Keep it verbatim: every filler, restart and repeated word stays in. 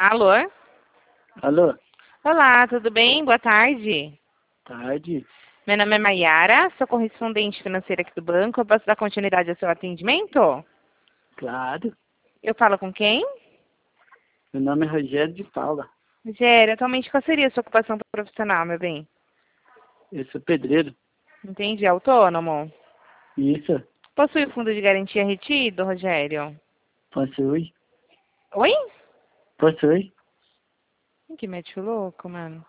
Alô? Alô? Olá, tudo bem? Boa tarde. Tarde. Meu nome é Maiara, sou correspondente financeira aqui do banco. Eu posso dar continuidade ao seu atendimento? Claro. Eu falo com quem? Meu nome é Rogério de Paula. Rogério, atualmente qual seria a sua ocupação profissional, meu bem? Eu sou pedreiro. Entendi, autônomo. Isso. Possui o fundo de garantia retido, Rogério? Possui. Oi? Possui. Que mete o louco, mano.